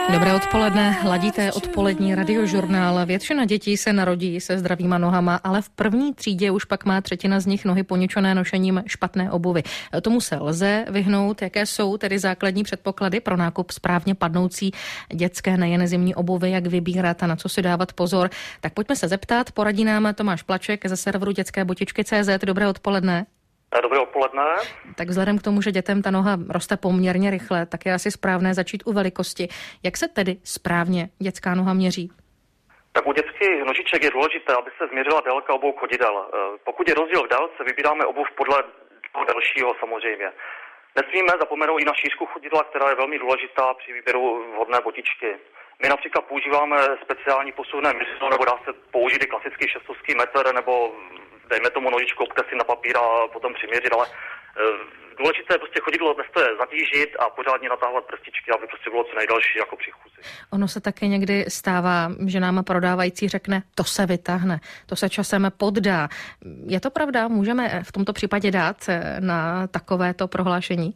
Dobré odpoledne, ladíte odpolední radiožurnál. Většina dětí se narodí se zdravýma nohama, ale v první třídě už pak má třetina z nich nohy poničené nošením špatné obuvy. Tomu se lze vyhnout. Jaké jsou tedy základní předpoklady pro nákup správně padnoucí dětské nejen zimní obuvy, jak vybírat a na co si dávat pozor? Tak pojďme se zeptat, poradí nám Tomáš Plaček ze serveru dětské-botičky.cz. Dobré odpoledne. Dobré odpoledne. Tak vzhledem k tomu, že dětem ta noha roste poměrně rychle, tak je asi správné začít u velikosti. Jak se tedy správně dětská noha měří? Tak u dětských nožiček je důležité, aby se změřila délka obou chodidel. Pokud je rozdíl v délce, vybíráme obuv podle toho delšího samozřejmě. Nesmíme zapomenout i na šířku chodidla, která je velmi důležitá při výběru vhodné botičky. My například používáme speciální posuvné měřidlo, nebo dá se použít i klasický šestovský metr, nebo dejme tomu nožičku, obkreslit na papír a potom přiměřit, ale důležité je prostě chodidlo bez toho zatížit a pořádně natáhovat prstičky, aby prostě bylo co nejdelší jako při chůzi. Ono se také někdy stává, že nám prodávající řekne, to se vytáhne, to se časem poddá. Je to pravda? Můžeme v tomto případě dát na takovéto prohlášení?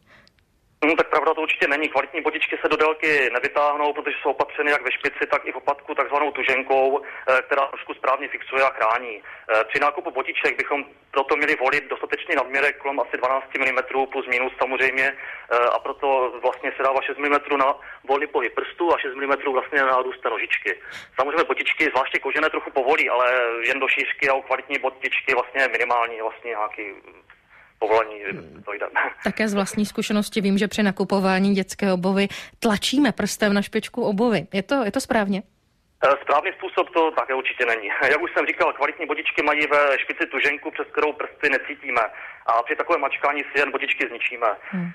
Tak pravda to určitě není. Kvalitní botičky se do délky nevytáhnou, protože jsou opatřeny jak ve špici, tak i v opadku takzvanou tuženkou, která trošku správně fixuje a chrání. Při nákupu botiček bychom proto měli volit dostatečný nadměrek kolem asi 12 mm plus minus samozřejmě a proto vlastně se dává 6 mm na volný pohyb prstů a 6 mm vlastně na růst nožičky. Samozřejmě botičky, zvláště kožené, trochu povolí, ale jen do šířky a u kvalitní botičky vlastně minimální vlastně nějaký povolení dojde. Také z vlastní zkušenosti vím, že při nakupování dětské obuvy tlačíme prstem na špičku obuvy. Je to správně? Správný způsob to také určitě není. Jak už jsem říkal, kvalitní botičky mají ve špici tuženku, přes kterou prsty necítíme. A při takovém mačkání si jen botičky zničíme.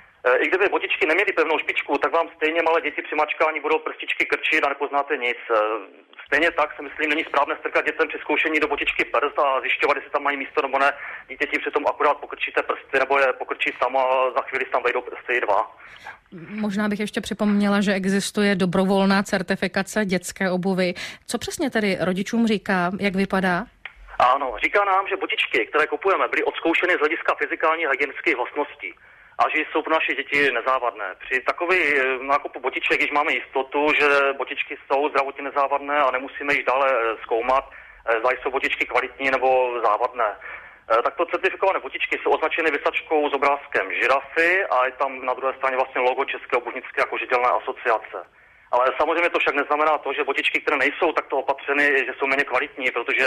I kdyby botičky neměly pevnou špičku, tak vám stejně malé děti při mačkání budou prstičky krčit a nepoznáte nic. Stejně tak si myslím, není správné strkat dětem při zkoušení do botičky prst a zjišťovat, jestli tam mají místo nebo ne. Dítěti přitom akorát pokrčíte prsty nebo je pokrčí tam a za chvíli tam vejdou prsty 2. Možná bych ještě připomněla, že existuje dobrovolná certifikace dětské obuvy. Co přesně tedy rodičům říká, jak vypadá? Ano, říká nám, že botičky, které kupujeme, byly odzkoušeny z hlediska fyzikální a hygienických vlastností a že jsou pro naše děti nezávadné. Při takový nákupu botiček, když máme jistotu, že botičky jsou zdravotně nezávadné a nemusíme již dále zkoumat, zda jsou botičky kvalitní nebo závadné. Takto certifikované botičky jsou označeny visačkou s obrázkem žirafy a je tam na druhé straně vlastně logo České obuvnické a kožedělné asociace. Ale samozřejmě to však neznamená to, že botičky, které nejsou takto opatřeny, že jsou méně kvalitní, protože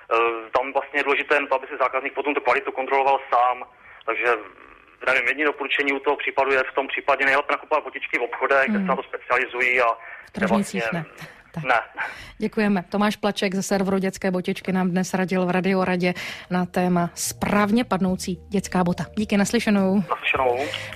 tam vlastně je důležité, aby si zákazník potom tu kvalitu kontroloval sám. Takže nevím, jediné doporučení u toho případu je v tom případě nejlépe nakupovat botičky v obchodech, kde se na to specializují a v tržnicích vlastně ne. Děkujeme. Tomáš Plaček ze serveru Dětské botičky nám dnes radil v Radioradě na téma správně padnoucí dětská bota. Díky, naslyšenou.